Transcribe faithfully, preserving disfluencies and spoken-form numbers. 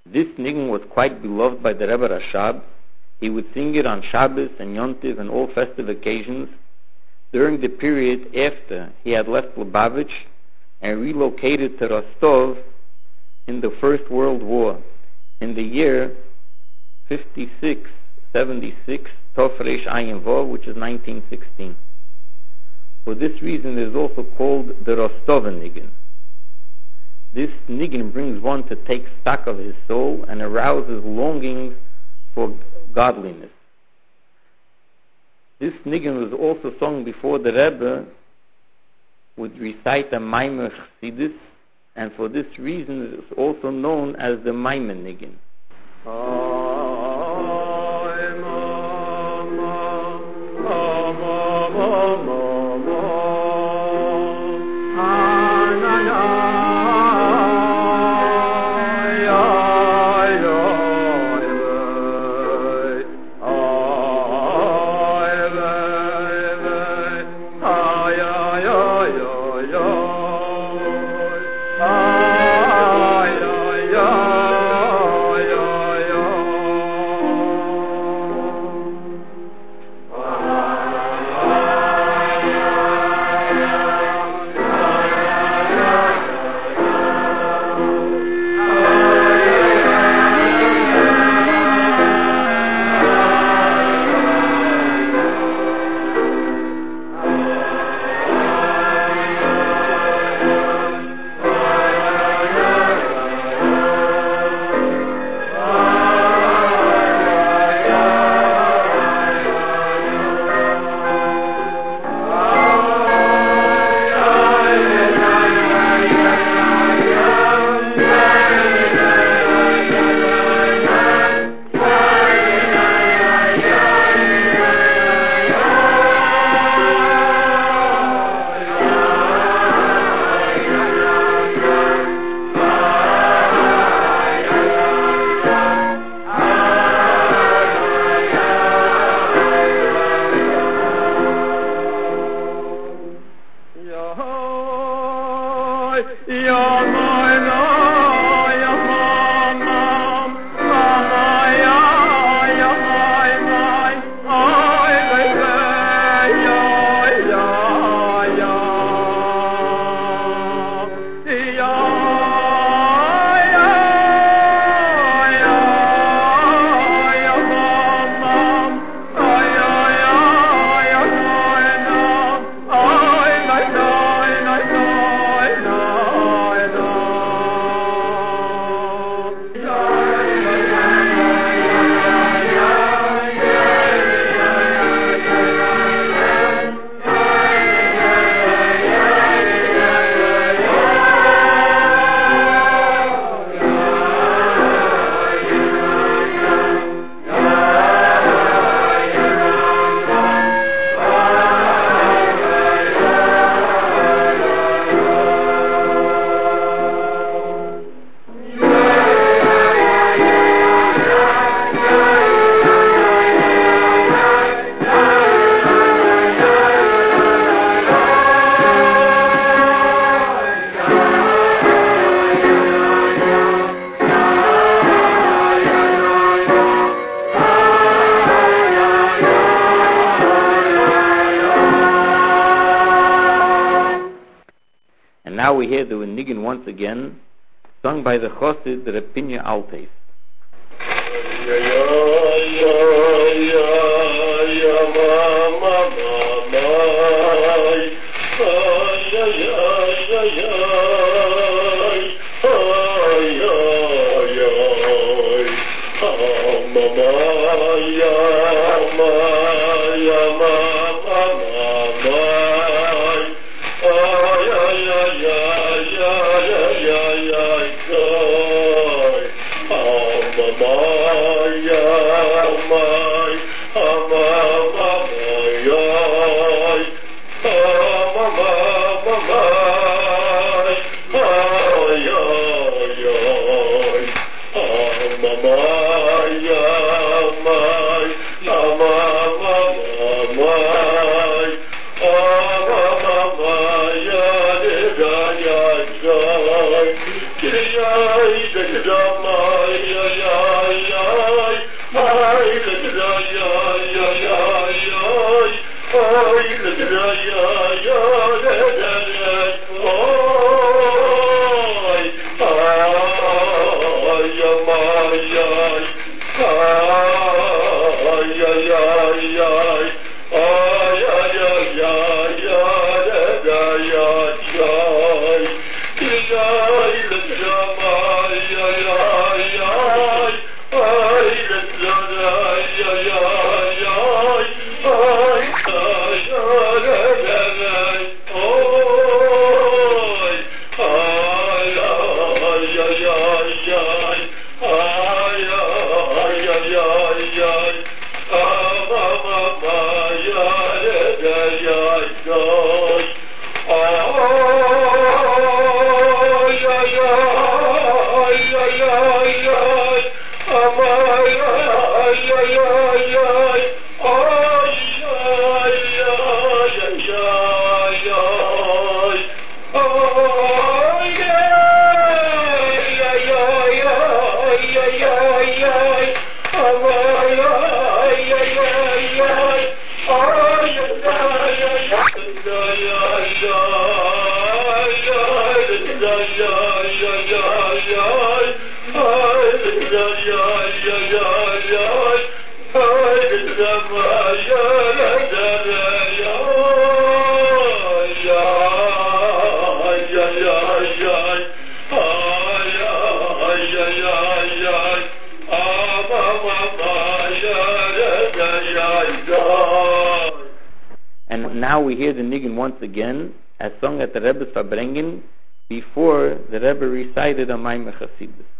This nigun was quite beloved by the Rebbe Rashab. He would sing it on Shabbos and Yontiv and all festive occasions during the period after he had left Lubavitch and relocated to Rostov in the First World War in the year fifty-six seventy-six, Tov Reish Ayin Vav, which is nineteen sixteen. For this reason, it is also called the Rostover nigun. This nigun brings one to take stock of his soul and arouses longings for godliness. This nigun was also sung before the Rebbe would recite a Maimer Chassidus, and for this reason it is also known as the Maimer nigun. Now we hear the nigun once again, sung by the Chassid, the Reb Pinya Altes. Jai Jai Jai And now we hear the Nigun once again, as sung at the Rebbe's Verbringen, before the Rebbe recited a Maimon Chassidus.